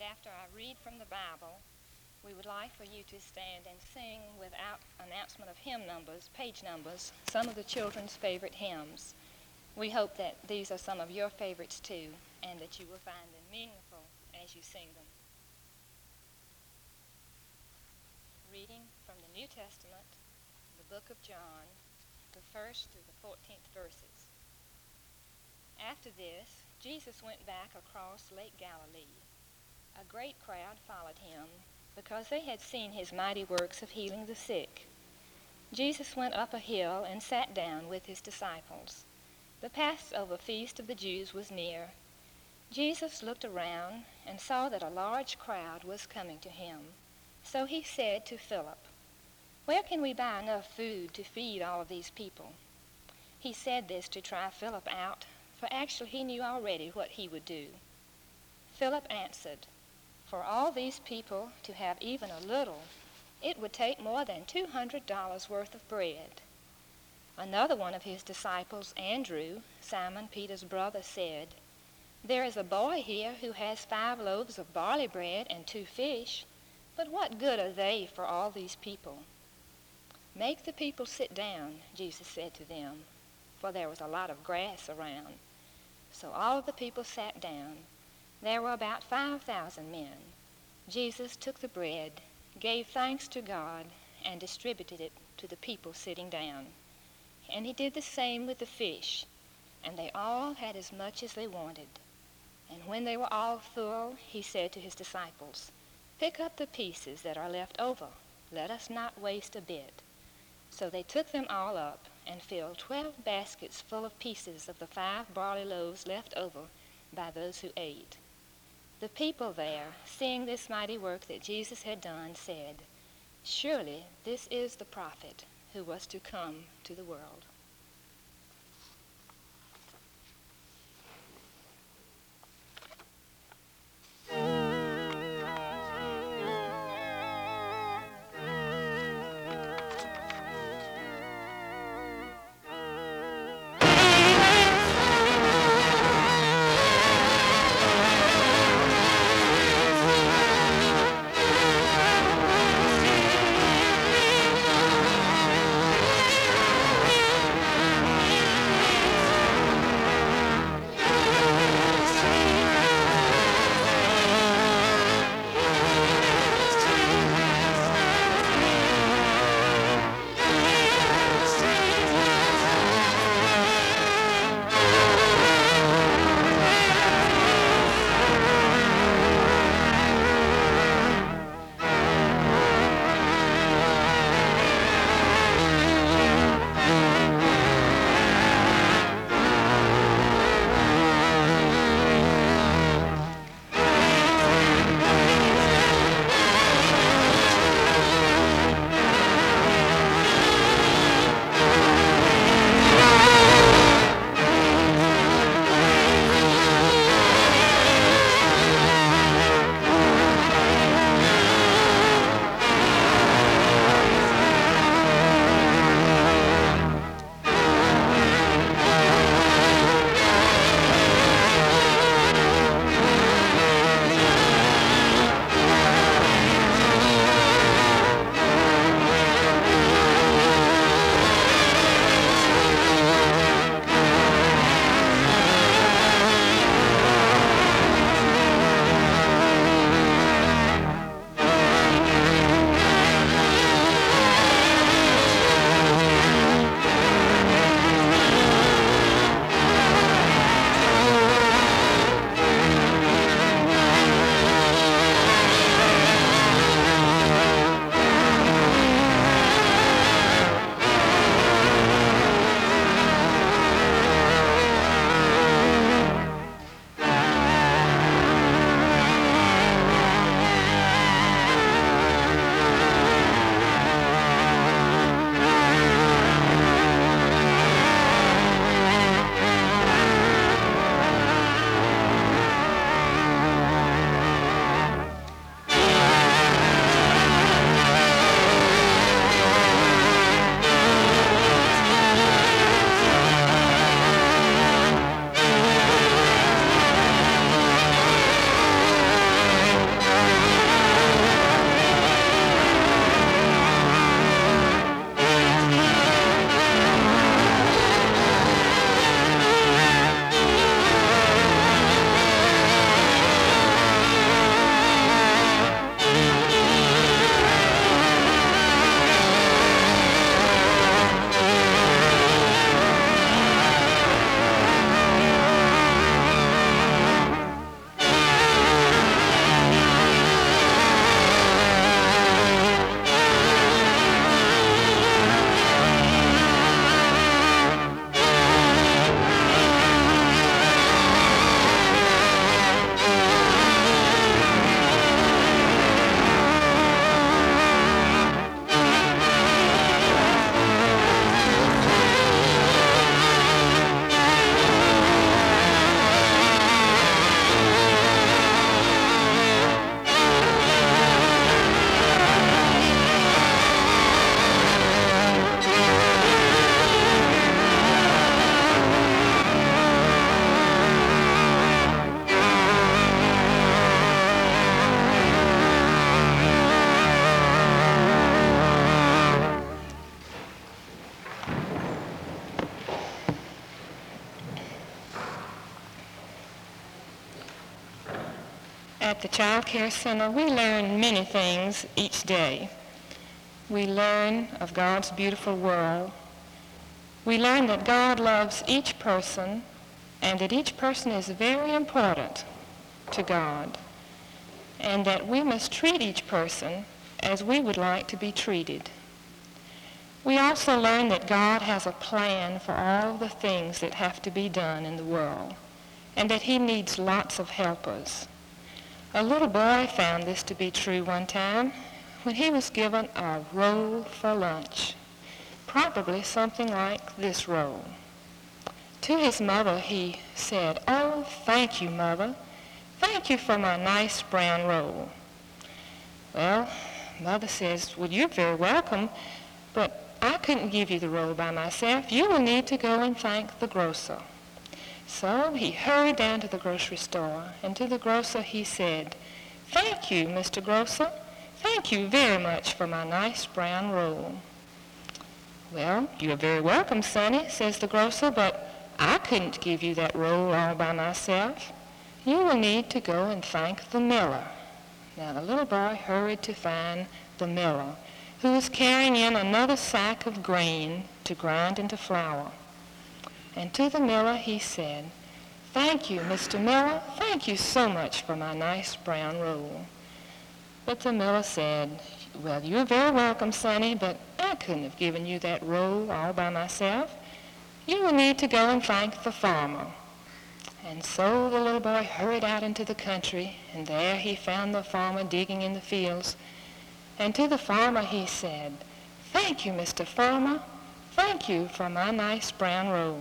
after I read from the Bible, we would like for you to stand and sing without announcement of hymn numbers, page numbers, some of the children's favorite hymns. We hope that these are some of your favorites too, and that you will find them meaningful as you sing them. Reading from the New Testament, the book of John, the 1st through the 14th verses. After this, Jesus went back across Lake Galilee. A great crowd followed him, because they had seen his mighty works of healing the sick. Jesus went up a hill and sat down with his disciples. The Passover feast of the Jews was near. Jesus looked around and saw that a large crowd was coming to him. So he said to Philip, "Where can we buy enough food to feed all of these people?" He said this to try Philip out, for actually he knew already what he would do. Philip answered, "For all these people to have even a little, it would take more than $200 worth of bread." Another one of his disciples, Andrew, Simon Peter's brother, said, "There is a boy here who has 5 loaves of barley bread and 2 fish, but what good are they for all these people?" "Make the people sit down," Jesus said to them, for there was a lot of grass around. So all of the people sat down. There were about 5,000 men. Jesus took the bread, gave thanks to God, and distributed it to the people sitting down. And he did the same with the fish, and they all had as much as they wanted. And when they were all full, he said to his disciples, "Pick up the pieces that are left over. Let us not waste a bit." So they took them all up and filled 12 baskets full of pieces of the 5 barley loaves left over by those who ate. The people there, seeing this mighty work that Jesus had done, said, "Surely this is the prophet who was to come to the world." At the Child Care Center, we learn many things each day. We learn of God's beautiful world. We learn that God loves each person and that each person is very important to God, and that we must treat each person as we would like to be treated. We also learn that God has a plan for all the things that have to be done in the world, and that he needs lots of helpers. A little boy found this to be true one time when he was given a roll for lunch, probably something like this roll. To his mother he said, "Oh, thank you, Mother. Thank you for my nice brown roll." Well, Mother says, "Well, you're very welcome, but I couldn't give you the roll by myself. You will need to go and thank the grocer." So he hurried down to the grocery store, and to the grocer he said, "Thank you, Mr. Grocer. Thank you very much for my nice brown roll." "Well, you're very welcome, Sonny," says the grocer, "but I couldn't give you that roll all by myself. You will need to go and thank the miller." Now the little boy hurried to find the miller, who was carrying in another sack of grain to grind into flour. And to the miller he said, "Thank you, Mr. Miller. Thank you so much for my nice brown roll." But the miller said, "Well, you're very welcome, Sonny, but I couldn't have given you that roll all by myself. You will need to go and thank the farmer." And so the little boy hurried out into the country, and there he found the farmer digging in the fields. And to the farmer he said, "Thank you, Mr. Farmer. Thank you for my nice brown roll."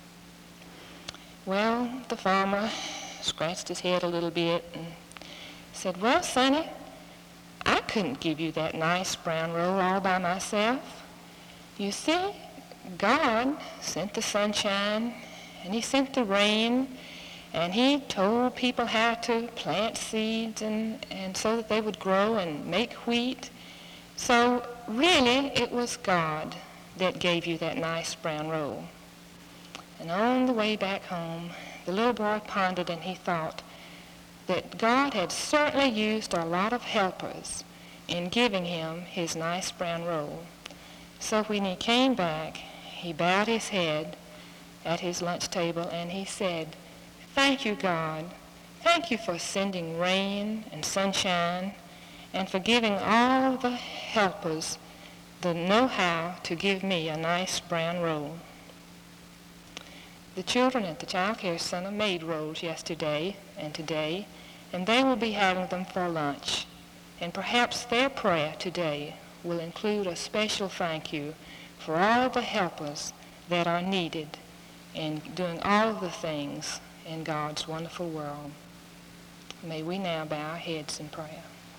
Well, the farmer scratched his head a little bit and said, "Well, Sonny, I couldn't give you that nice brown roll all by myself. You see, God sent the sunshine, and he sent the rain, and he told people how to plant seeds and so that they would grow and make wheat. So really it was God that gave you that nice brown roll." And on the way back home, the little boy pondered, and he thought that God had certainly used a lot of helpers in giving him his nice brown roll. So when he came back, he bowed his head at his lunch table and he said, "Thank you, God. Thank you for sending rain and sunshine and for giving all the helpers the know-how to give me a nice brown roll." The children at the Child Care Center made rolls yesterday and today, and they will be having them for lunch. And perhaps their prayer today will include a special thank you for all the helpers that are needed in doing all of the things in God's wonderful world. May we now bow our heads in prayer.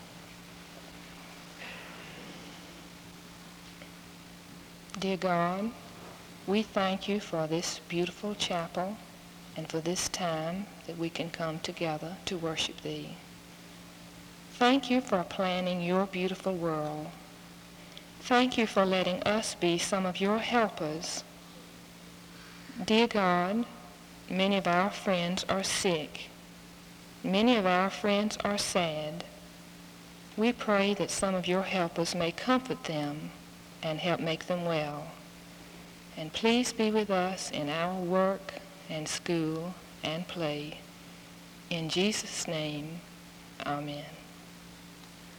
Dear God, we thank you for this beautiful chapel and for this time that we can come together to worship thee. Thank you for planning your beautiful world. Thank you for letting us be some of your helpers. Dear God, many of our friends are sick. Many of our friends are sad. We pray that some of your helpers may comfort them and help make them well. And please be with us in our work and school and play. In Jesus' name, amen.